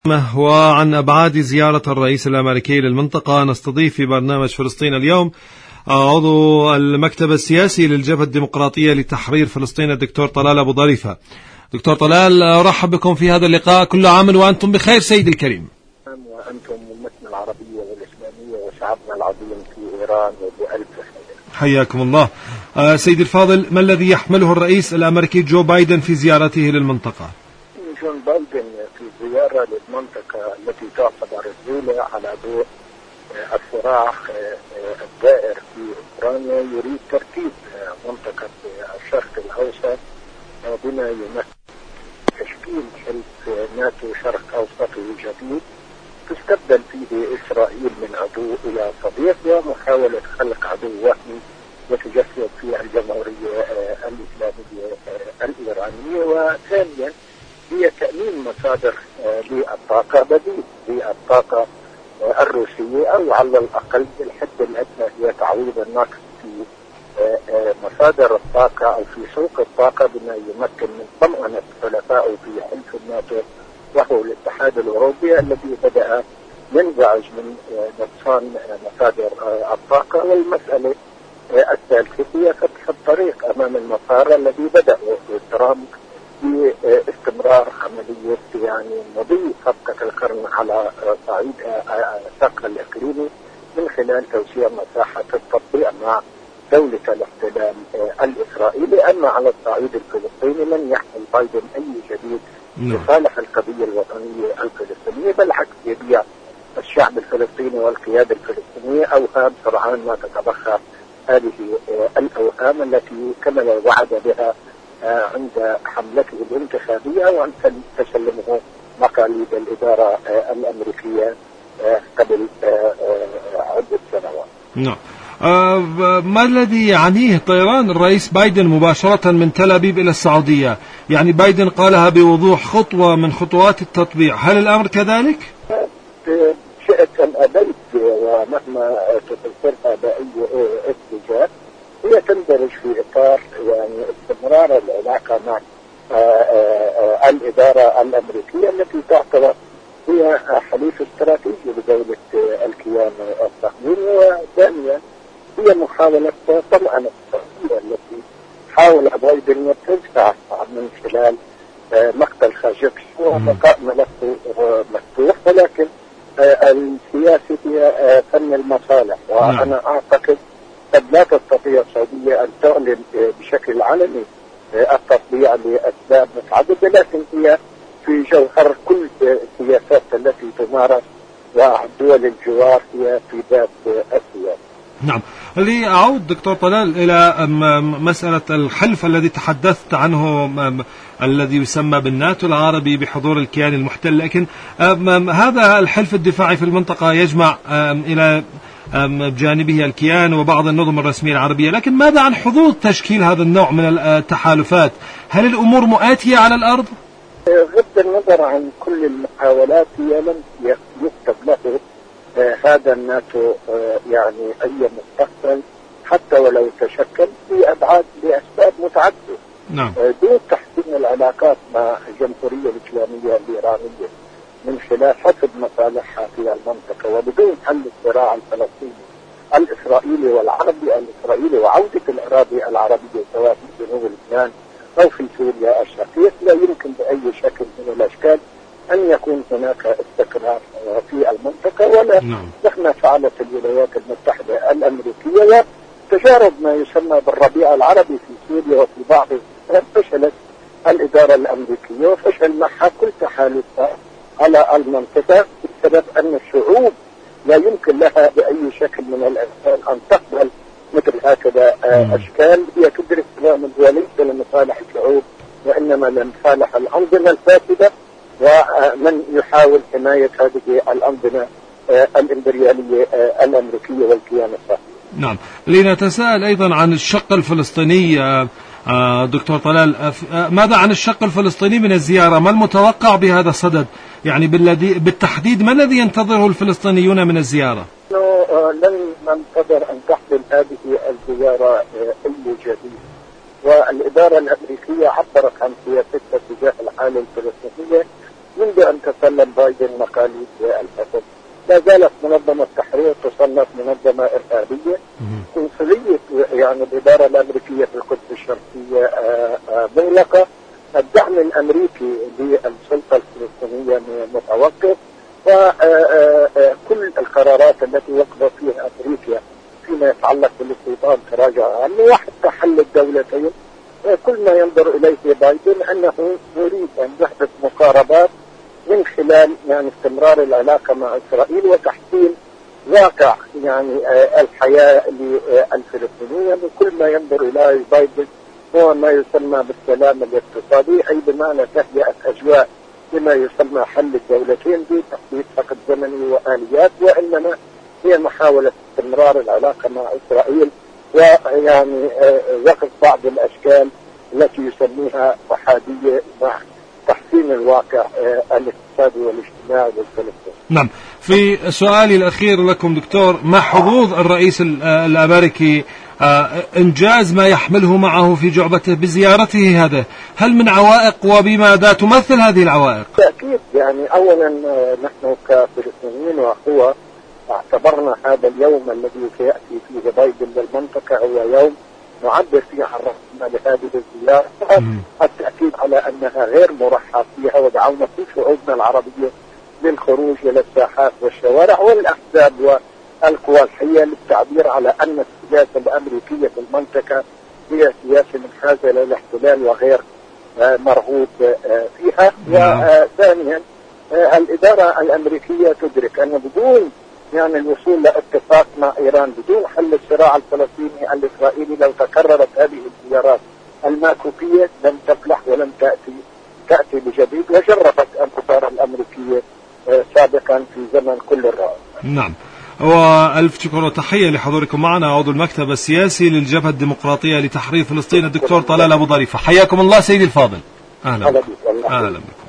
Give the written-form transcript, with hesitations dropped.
وعن أبعاد زيارة الرئيس الأمريكي للمنطقة نستضيف في برنامج فلسطين اليوم عضو المكتب السياسي للجبهة الديمقراطية لتحرير فلسطين الدكتور طلال أبو ظريفة. دكتور طلال، أرحب بكم في هذا اللقاء. كل عام وأنتم بخير سيدي الكريم. وأنتم أمتنا العربية والإسلامية وشعبنا العظيم في إيران وبألف خير. حياكم الله. سيدي الفاضل، ما الذي يحمله الرئيس الأمريكي جو بايدن في زيارته للمنطقة؟ جون بايدن في زيارة للمنطقة التي تعتبر الأولى على ضوء الصراع الدائر في أوكرانيا يريد ترتيب منطقة الشرق الأوسط بما يمثل تشكيل حلف ناتو شرق أوسطي جديد تستبدل فيه إسرائيل من عدو إلى صديق ومحاولة خلق عدو وهمي يتجسد في الجمهورية الإسلامية الإيرانية. وثانيا هي تأمين مصادر للطاقة بديل للطاقة الروسية، أو على الأقل بالحد الأدنى هي تعويض النقص في مصادر الطاقة أو في سوق الطاقة بما يمكن من طمأنة حلفائه في حلف الناتو وهو الاتحاد الأوروبي الذي بدأ ينزعج من نقصان مصادر الطاقة. والمسألة الثالثة هي فتح الطريق أمام المسار الذي بدأ ترامب في استمرار عملية مضي صفقة القرن على صعيد الشق الإقليمي من خلال توسيع مساحة التطبيع مع دولة الاحتلال الإسرائيلي. أما على الصعيد الفلسطيني لن يحمل بايدن أي جديد لصالح القضية الوطنية الفلسطينية، بالعكس يبيع الشعب الفلسطيني والقيادة الفلسطينية أوهام سرعان ما تتبخر هذه الأوهام التي كمل وعد بها عند حملته الانتخابية وأن تسلمه مقاليد الإدارة الأمريكية قبل عدة سنوات. نعم. ما الذي يعنيه طيران الرئيس بايدن مباشرة من تل أبيب إلى السعودية؟ يعني بايدن قالها بوضوح خطوة من خطوات التطبيع، هل الأمر كذلك؟ شئت أم أبيت ومهما تفسرها بأي اتجاه هي تندرج في إطار استمرار العلاقة مع الإدارة الأمريكية التي تعتبر هي حليف استراتيجي لدولة الكيان الصهيوني. وثانيا هي محاولة طمأنة التي حاول بايدن يبتزها من خلال مقتل خاشقجي وبقاء ملفه مفتوح، ولكن السياسة هي فن المصالح. وأنا أعتقد قد لا تستطيع السعودية أن تعلن بشكل علني التطبيع لأسباب متعددة، لكن هي في جوهر كل السياسات التي تمارس ودول الجوار هي في ذات السياسة. نعم. لأعود دكتور طلال إلى مسألة الحلف الذي تحدثت عنه الذي يسمى بالناتو العربي بحضور الكيان المحتل، لكن هذا الحلف الدفاعي في المنطقة يجمع إلى بجانبه الكيان وبعض النظم الرسمية العربية، لكن ماذا عن حظوظ تشكيل هذا النوع من التحالفات؟ هل الأمور مؤاتية على الأرض؟ بغض النظر عن كل المحاولات هي لم يكتب له هذا الناتو أي مستقبل حتى ولو تشكل في أبعاد لأسباب متعددة. نعم. دون تحسين العلاقات مع الجمهورية الإسلامية الإيرانية من خلال حفظ مصالحها في المنطقة وبدون حل الصراع الفلسطيني الإسرائيلي والعربي الإسرائيلي وعودة الأراضي العربية سواء في جنوب لبنان أو في سوريا الشقيق، لا يمكن بأي شكل من الأشكال أن يكون هناك استقرار في المنطقة. ولا مهما فعلت الولايات المتحدة الأمريكية وتجارب ما يسمى بالربيع العربي في سوريا وفي بعض فشلت الإدارة الأمريكية وفشل معها كل تحالفها على المنطقة بسبب أن الشعوب لا يمكن لها بأي شكل من الأشكال أن تقبل مثل هكذا أشكال هي تدرك تماما وليس لمصالح الشعوب وإنما لمصالح الأنظمة الفاسدة ومن يحاول حماية هذه الأنظمة الإمبريالية الأمريكية والكيان الصهيوني. نعم. لنتساءل أيضا عن الشق الفلسطيني دكتور طلال، ماذا عن الشق الفلسطيني من الزيارة؟ ما المتوقع بهذا الصدد؟ بالتحديد ما الذي ينتظره الفلسطينيون من الزيارة؟ لن ننتظر أن تحصل هذه الزيارة أي جديد، والإدارة الأمريكية عبرت عن سياستها تجاه الحالة الفلسطينية منذ أن تسلم بايدن مقاليد الحكم. لا زالت منظمة التحرير تصنف منظمة إرهابية. قنصلية يعني الإدارة الأمريكية في القدس الشرقية مغلقة. الدعم الأمريكي للسلطة الفلسطينية متوقف، وكل القرارات التي وقفت فيها أمريكا فيما يتعلق بالاستيطان تراجع عنه، وحتى حل الدولتين. كل ما ينظر إليه بايدن أنه يريد أن يحدث مقاربات من خلال يعني استمرار العلاقة مع إسرائيل وتحسين واقع يعني الحياة للفلسطينيين. وكل ما ينظر إليه بايدن هو ما يسمى بالسلام الاقتصادي، أي بمعنى تهيئة أجواء بما يسمى حل الدولتين بتحديد فقط زمني وآليات، وإنما هي محاولة استمرار العلاقة مع إسرائيل ويعني وقف بعض الأشكال التي يسميها أحادية مع تحسين الواقع الاقتصادي والاجتماعي للفلسطينيين. نعم. في سؤالي الأخير لكم دكتور، ما حظوظ الرئيس الأمريكي إنجاز ما يحمله معه في جعبته بزيارته هذا؟ هل من عوائق، وبماذا تمثل هذه العوائق؟ تأكيد يعني أولا نحن كفلسطينيين وأخوة اعتبرنا هذا اليوم الذي سيأتي فيه بايدن للمنطقة هو يوم نعبر فيه عن رغبتنا لهذه الزيارة. التأكيد على أنها غير مرحب فيها، ودعونا كل شعوبنا العربية للخروج إلى الساحات والشوارع والأحزاب والقوى الحية للتعبير على أن السياسة الأمريكية في المنطقة هي سياسة منحازة للاحتلال وغير مرغوب فيها. وثانيا الإدارة الأمريكية تدرك أن بدون يعني الوصول لاتفاق مع إيران، بدون حل الصراع الفلسطيني الإسرائيلي، لو تكررت هذه الزيارات الماكوكية لن تفلح ولن تأتي بجديد. وجربت الإدارة الأمريكية سابقا في زمن كل الرئاسات. نعم. وألف شكر وتحية لحضوركم معنا عضو المكتب السياسي للجبهة الديمقراطية لتحرير فلسطين الدكتور طلال أبو ظريفة. حياكم الله سيدي الفاضل. أهلا بك.